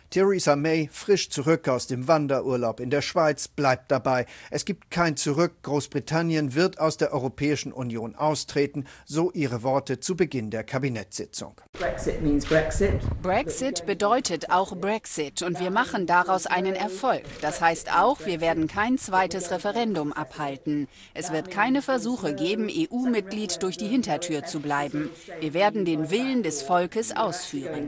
Theresa May, frisch zurück aus dem Wanderurlaub in der Schweiz, bleibt dabei. Es gibt kein Zurück. Großbritannien wird aus der Europäischen Union austreten, so ihre Worte zu Beginn der Kabinettssitzung. Brexit bedeutet auch Brexit und wir machen daraus einen Erfolg. Das heißt auch, wir werden kein zweites Referendum abhalten. Es wird keine Versuche geben, EU-Mitglied durch die Hintertür zu bleiben. Wir werden den Willen des Volkes ausführen.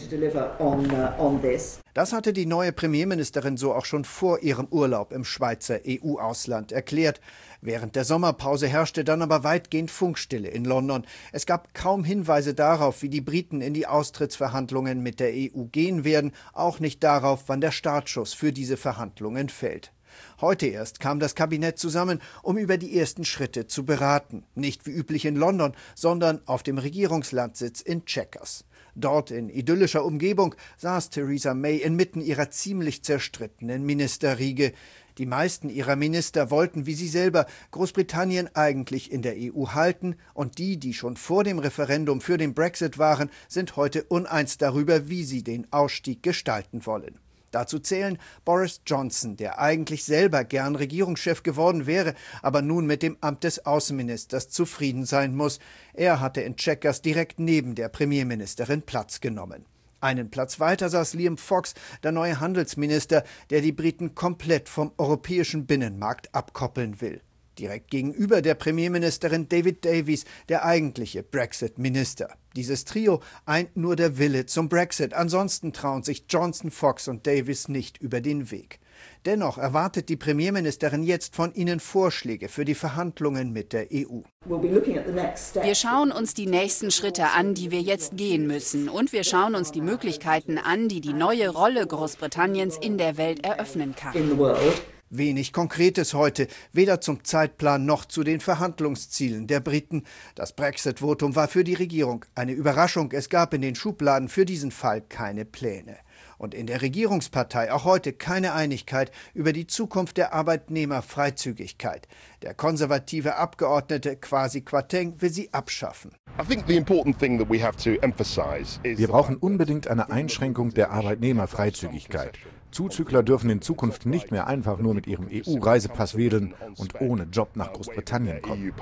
Das hatte die neue Premierministerin so auch schon vor ihrem Urlaub im Schweizer EU-Ausland erklärt. Während der Sommerpause herrschte dann aber weitgehend Funkstille in London. Es gab kaum Hinweise darauf, wie die Briten in die Austrittsverhandlungen mit der EU gehen werden, auch nicht darauf, wann der Startschuss für diese Verhandlungen fällt. Heute erst kam das Kabinett zusammen, um über die ersten Schritte zu beraten. Nicht wie üblich in London, sondern auf dem Regierungslandsitz in Chequers. Dort in idyllischer Umgebung saß Theresa May inmitten ihrer ziemlich zerstrittenen Ministerriege. Die meisten ihrer Minister wollten, wie sie selber, Großbritannien eigentlich in der EU halten, und die schon vor dem Referendum für den Brexit waren, sind heute uneins darüber, wie sie den Ausstieg gestalten wollen. Dazu zählen Boris Johnson, der eigentlich selber gern Regierungschef geworden wäre, aber nun mit dem Amt des Außenministers zufrieden sein muss. Er hatte in Chequers direkt neben der Premierministerin Platz genommen. Einen Platz weiter saß Liam Fox, der neue Handelsminister, der die Briten komplett vom europäischen Binnenmarkt abkoppeln will. Direkt gegenüber der Premierministerin David Davis, der eigentliche Brexit-Minister. Dieses Trio eint nur der Wille zum Brexit. Ansonsten trauen sich Johnson, Fox und Davis nicht über den Weg. Dennoch erwartet die Premierministerin jetzt von ihnen Vorschläge für die Verhandlungen mit der EU. Wir schauen uns die nächsten Schritte an, die wir jetzt gehen müssen. Und wir schauen uns die Möglichkeiten an, die die neue Rolle Großbritanniens in der Welt eröffnen kann. Wenig Konkretes heute, weder zum Zeitplan noch zu den Verhandlungszielen der Briten. Das Brexit-Votum war für die Regierung eine Überraschung. Es gab in den Schubladen für diesen Fall keine Pläne. Und in der Regierungspartei auch heute keine Einigkeit über die Zukunft der Arbeitnehmerfreizügigkeit. Der konservative Abgeordnete Kwasi Kwarteng will sie abschaffen. Wir brauchen unbedingt eine Einschränkung der Arbeitnehmerfreizügigkeit. Zuzügler dürfen in Zukunft nicht mehr einfach nur mit ihrem EU-Reisepass wedeln und ohne Job nach Großbritannien kommen.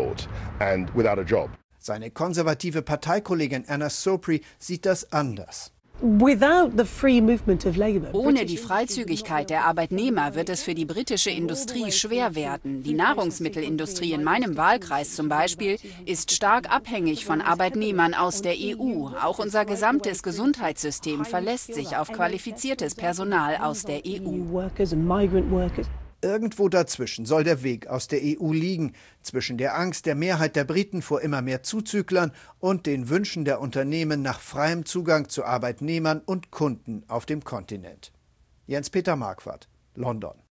Seine konservative Parteikollegin Anna Soubry sieht das anders. Ohne die Freizügigkeit der Arbeitnehmer wird es für die britische Industrie schwer werden. Die Nahrungsmittelindustrie in meinem Wahlkreis zum Beispiel ist stark abhängig von Arbeitnehmern aus der EU. Auch unser gesamtes Gesundheitssystem verlässt sich auf qualifiziertes Personal aus der EU. Irgendwo dazwischen soll der Weg aus der EU liegen, zwischen der Angst der Mehrheit der Briten vor immer mehr Zuzüglern und den Wünschen der Unternehmen nach freiem Zugang zu Arbeitnehmern und Kunden auf dem Kontinent. Jens-Peter Marquardt, London.